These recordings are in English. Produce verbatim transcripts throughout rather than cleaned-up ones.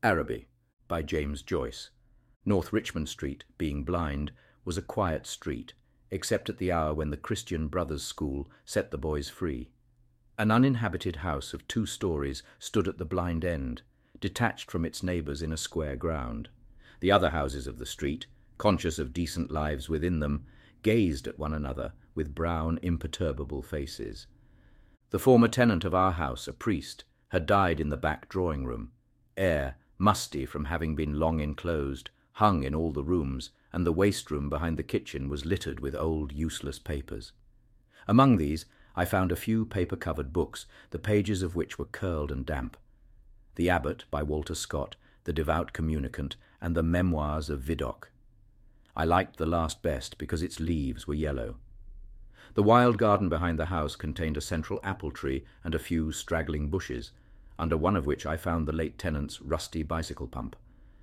Araby by James Joyce. North Richmond Street, being blind, was a quiet street, except at the hour when the Christian Brothers School set the boys free. An uninhabited house of two stories stood at the blind end, detached from its neighbours in a square ground. The other houses of the street, conscious of decent lives within them, gazed at one another with brown, imperturbable faces. The former tenant of our house, a priest, had died in the back drawing-room. Air, musty from having been long enclosed, hung in all the rooms, and the waste-room behind the kitchen was littered with old, useless papers. Among these I found a few paper-covered books, the pages of which were curled and damp. The Abbot, by Walter Scott, The Devout Communicant, and the Memoirs of Vidocq. I liked the last best because its leaves were yellow. The wild garden behind the house contained a central apple tree and a few straggling bushes, under one of which I found the late tenant's rusty bicycle pump.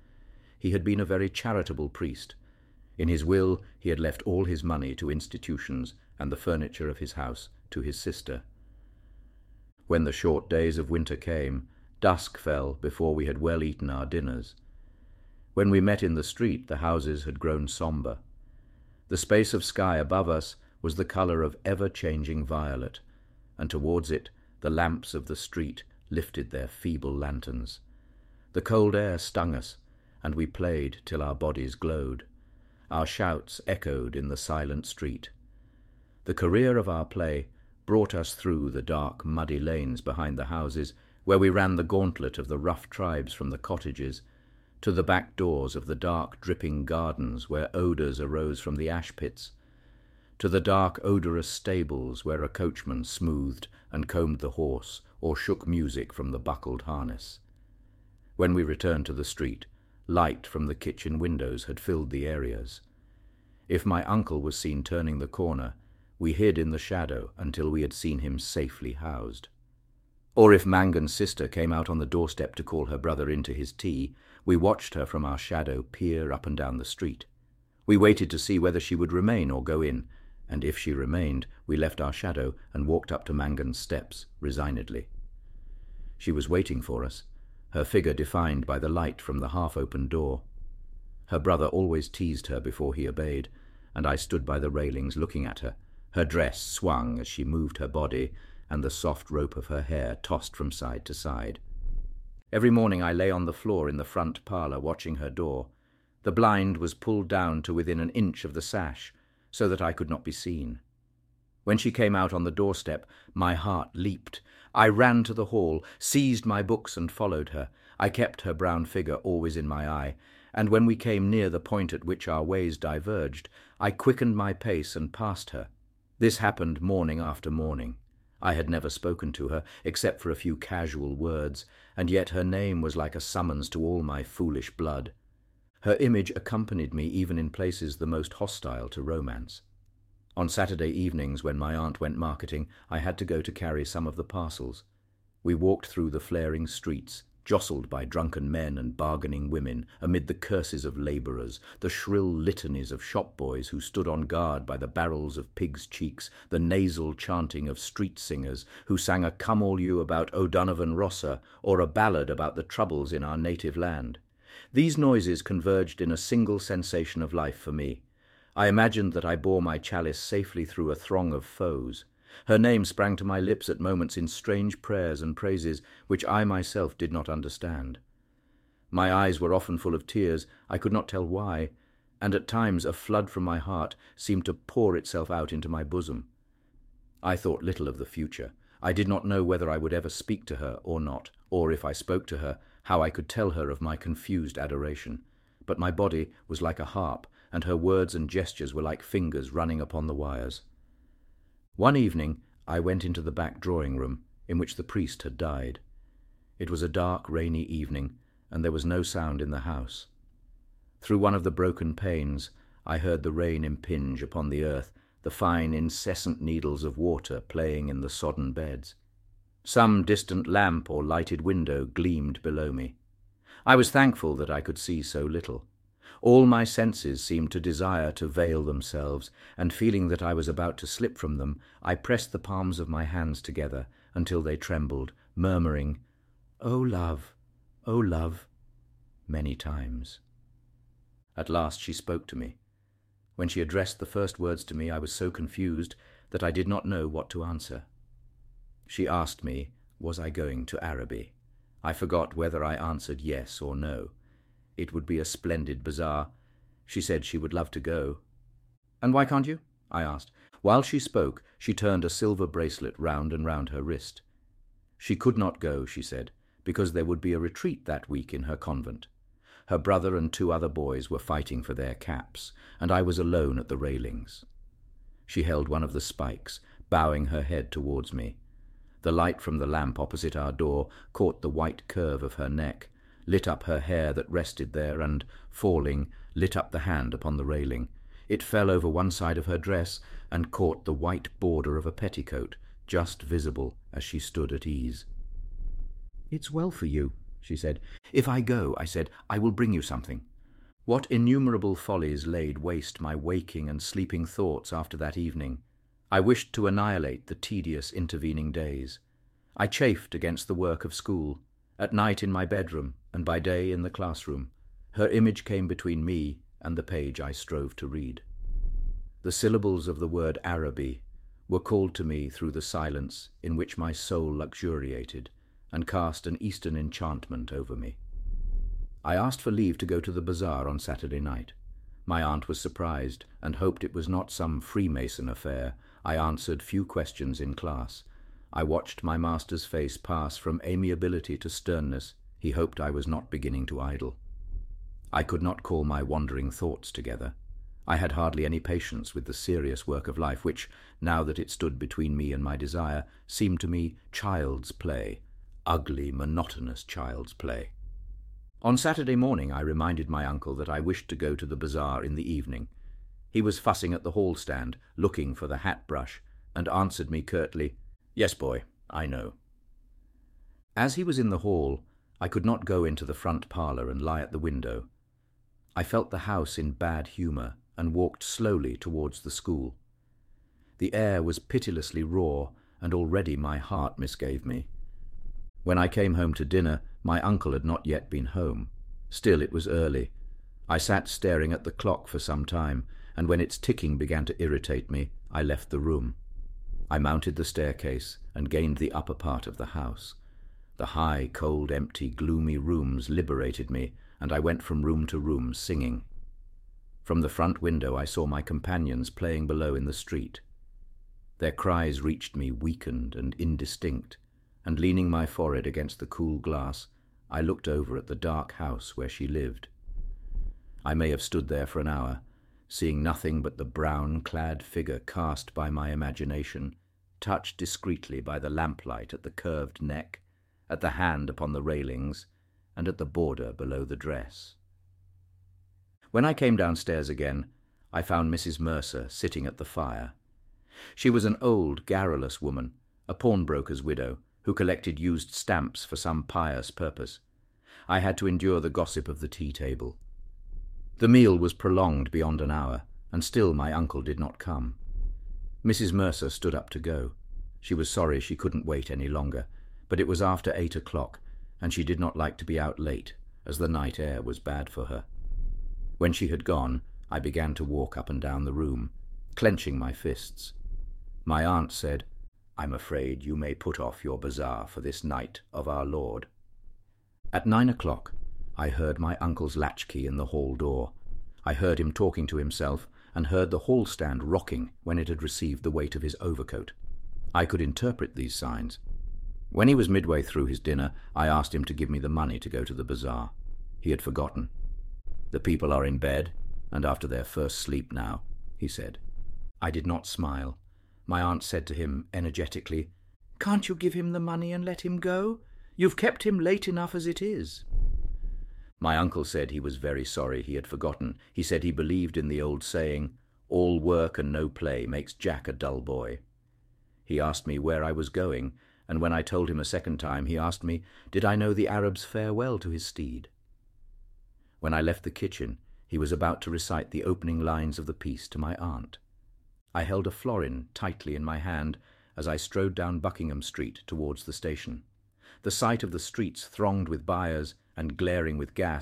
He had been a very charitable priest. In his will he had left all his money to institutions and the furniture of his house to his sister. When the short days of winter came, dusk fell before we had well eaten our dinners. When we met in the street, the houses had grown sombre. The space of sky above us was the colour of ever-changing violet, and towards it the lamps of the street lifted their feeble lanterns. The cold air stung us, and we played till our bodies glowed. Our shouts echoed in the silent street. The career of our play brought us through the dark, muddy lanes behind the houses, where we ran the gauntlet of the rough tribes from the cottages, to the back doors of the dark, dripping gardens where odours arose from the ash-pits, to the dark, odorous stables where a coachman smoothed and combed the horse or shook music from the buckled harness. When we returned to the street, light from the kitchen windows had filled the areas. If my uncle was seen turning the corner, we hid in the shadow until we had seen him safely housed. Or if Mangan's sister came out on the doorstep to call her brother in to his tea, we watched her from our shadow peer up and down the street. We waited to see whether she would remain or go in, and if she remained, we left our shadow and walked up to Mangan's steps resignedly. She was waiting for us, her figure defined by the light from the half-opened door. Her brother always teased her before he obeyed, and I stood by the railings looking at her. Her dress swung as she moved her body, and the soft rope of her hair tossed from side to side. Every morning I lay on the floor in the front parlour watching her door. The blind was pulled down to within an inch of the sash, so that I could not be seen. When she came out on the doorstep, my heart leaped. I ran to the hall, seized my books and followed her. I kept her brown figure always in my eye, and when we came near the point at which our ways diverged, I quickened my pace and passed her. This happened morning after morning. I had never spoken to her, except for a few casual words, and yet her name was like a summons to all my foolish blood. Her image accompanied me even in places the most hostile to romance. On Saturday evenings, when my aunt went marketing, I had to go to carry some of the parcels. We walked through the flaring streets, jostled by drunken men and bargaining women, amid the curses of labourers, the shrill litanies of shop-boys who stood on guard by the barrels of pigs' cheeks, the nasal chanting of street-singers who sang a come-all-you about O'Donovan Rossa or a ballad about the troubles in our native land. These noises converged in a single sensation of life for me. I imagined that I bore my chalice safely through a throng of foes. Her name sprang to my lips at moments in strange prayers and praises which I myself did not understand. My eyes were often full of tears, I could not tell why, and at times a flood from my heart seemed to pour itself out into my bosom. I thought little of the future. I did not know whether I would ever speak to her or not, or if I spoke to her, how I could tell her of my confused adoration. But my body was like a harp, and her words and gestures were like fingers running upon the wires. One evening I went into the back drawing-room, in which the priest had died. It was a dark, rainy evening, and there was no sound in the house. Through one of the broken panes I heard the rain impinge upon the earth, the fine, incessant needles of water playing in the sodden beds. Some distant lamp or lighted window gleamed below me. I was thankful that I could see so little. All my senses seemed to desire to veil themselves, and feeling that I was about to slip from them, I pressed the palms of my hands together until they trembled, murmuring, "O love, O love." many times. At last she spoke to me. When she addressed the first words to me, I was so confused that I did not know what to answer. She asked me, was I going to Araby? I forgot whether I answered yes or no. It would be a splendid bazaar. She said she would love to go. And why can't you? I asked. While she spoke, she turned a silver bracelet round and round her wrist. She could not go, she said, because there would be a retreat that week in her convent. Her brother and two other boys were fighting for their caps, and I was alone at the railings. She held one of the spikes, bowing her head towards me. The light from the lamp opposite our door caught the white curve of her neck, lit up her hair that rested there, and, falling, lit up the hand upon the railing. It fell over one side of her dress and caught the white border of a petticoat, just visible as she stood at ease. "It's well for you," she said. "If I go," I said, "I will bring you something." What innumerable follies laid waste my waking and sleeping thoughts after that evening! I wished to annihilate the tedious intervening days. I chafed against the work of school, at night in my bedroom, and by day in the classroom. Her image came between me and the page I strove to read. The syllables of the word Araby were called to me through the silence in which my soul luxuriated, and cast an Eastern enchantment over me. I asked for leave to go to the bazaar on Saturday night. My aunt was surprised, and hoped it was not some Freemason affair. I answered few questions in class. I watched my master's face pass from amiability to sternness. He hoped I was not beginning to idle. I could not call my wandering thoughts together. I had hardly any patience with the serious work of life, which, now that it stood between me and my desire, seemed to me child's play, ugly, monotonous child's play. On Saturday morning I reminded my uncle that I wished to go to the bazaar in the evening. He was fussing at the hall stand, looking for the hat-brush, and answered me curtly, "Yes, boy, I know." As he was in the hall, I could not go into the front parlour and lie at the window. I felt the house in bad humour, and walked slowly towards the school. The air was pitilessly raw, and already my heart misgave me. When I came home to dinner, my uncle had not yet been home. Still, it was early. I sat staring at the clock for some time, and when its ticking began to irritate me, I left the room. I mounted the staircase and gained the upper part of the house. The high, cold, empty, gloomy rooms liberated me, and I went from room to room singing. From the front window I saw my companions playing below in the street. Their cries reached me weakened and indistinct, and leaning my forehead against the cool glass, I looked over at the dark house where she lived. I may have stood there for an hour, seeing nothing but the brown-clad figure cast by my imagination, touched discreetly by the lamplight at the curved neck, at the hand upon the railings, and at the border below the dress. When I came downstairs again, I found Missus Mercer sitting at the fire. She was an old, garrulous woman, a pawnbroker's widow, who collected used stamps for some pious purpose. I had to endure the gossip of the tea-table. The meal was prolonged beyond an hour, and still my uncle did not come. Missus Mercer stood up to go. She was sorry she couldn't wait any longer, but it was after eight o'clock, and she did not like to be out late, as the night air was bad for her. When she had gone, I began to walk up and down the room, clenching my fists. My aunt said, "I'm afraid you may put off your bazaar for this night of our Lord." At nine o'clock, I heard my uncle's latchkey in the hall door. I heard him talking to himself, and heard the hall stand rocking when it had received the weight of his overcoat. I could interpret these signs. When he was midway through his dinner, I asked him to give me the money to go to the bazaar. He had forgotten. "The people are in bed, and after their first sleep now," he said. I did not smile. My aunt said to him energetically, "Can't you give him the money and let him go? You've kept him late enough as it is." My uncle said he was very sorry he had forgotten. He said he believed in the old saying, "All work and no play makes Jack a dull boy." He asked me where I was going, and when I told him a second time, he asked me, did I know the Arab's farewell to his steed? When I left the kitchen, he was about to recite the opening lines of the piece to my aunt. I held a florin tightly in my hand as I strode down Buckingham Street towards the station. The sight of the streets thronged with buyers and glaring with gas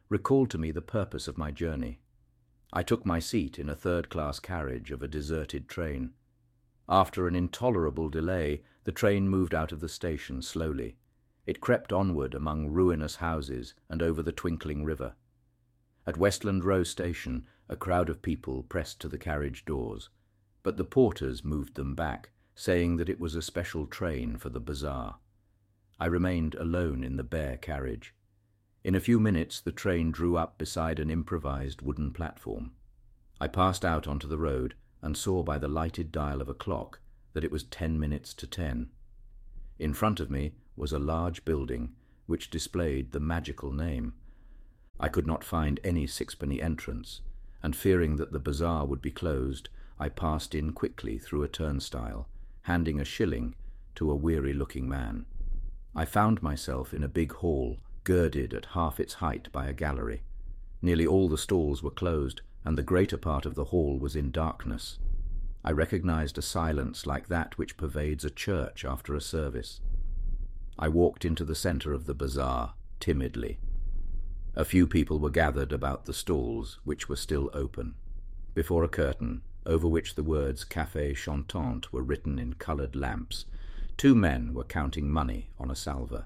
recalled to me the purpose of my journey. I took my seat in a third-class carriage of a deserted train. After an intolerable delay, the train moved out of the station slowly. It crept onward among ruinous houses and over the twinkling river. At Westland Row Station, a crowd of people pressed to the carriage doors, but the porters moved them back, saying that it was a special train for the bazaar. I remained alone in the bare carriage. In a few minutes the train drew up beside an improvised wooden platform. I passed out onto the road and saw by the lighted dial of a clock that it was ten minutes to ten. In front of me was a large building which displayed the magical name. I could not find any sixpenny entrance, and fearing that the bazaar would be closed, I passed in quickly through a turnstile, handing a shilling to a weary-looking man. I found myself in a big hall, girded at half its height by a gallery. Nearly all the stalls were closed, and the greater part of the hall was in darkness. I recognized a silence like that which pervades a church after a service. I walked into the center of the bazaar, timidly. A few people were gathered about the stalls, which were still open. Before a curtain, over which the words Café Chantant were written in coloured lamps, two men were counting money on a salver.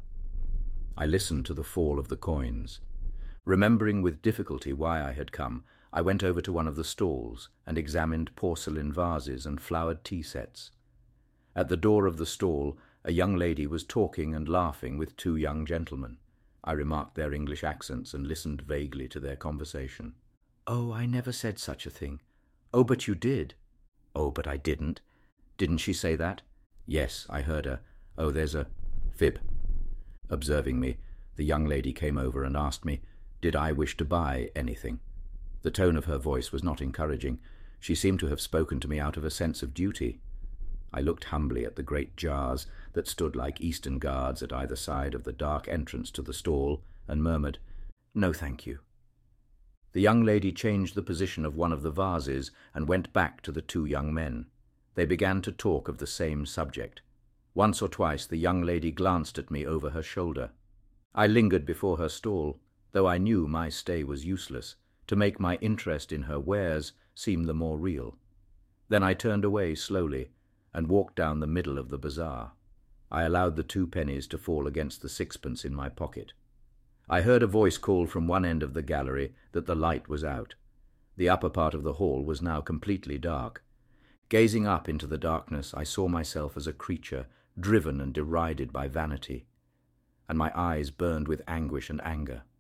I listened to the fall of the coins. Remembering with difficulty why I had come, I went over to one of the stalls and examined porcelain vases and flowered tea sets. At the door of the stall, a young lady was talking and laughing with two young gentlemen. I remarked their English accents and listened vaguely to their conversation. "Oh, I never said such a thing." "Oh, but you did." "Oh, but I didn't." "Didn't she say that?" "Yes, I heard her. Oh, there's a fib." Observing me, the young lady came over and asked me, did I wish to buy anything? The tone of her voice was not encouraging. She seemed to have spoken to me out of a sense of duty. I looked humbly at the great jars that stood like Eastern guards at either side of the dark entrance to the stall, and murmured, "No, thank you." The young lady changed the position of one of the vases and went back to the two young men. They began to talk of the same subject. Once or twice the young lady glanced at me over her shoulder. I lingered before her stall, though I knew my stay was useless, to make my interest in her wares seem the more real. Then I turned away slowly and walked down the middle of the bazaar. I allowed the two pennies to fall against the sixpence in my pocket. I heard a voice call from one end of the gallery that the light was out. The upper part of the hall was now completely dark. Gazing up into the darkness, I saw myself as a creature driven and derided by vanity, and my eyes burned with anguish and anger.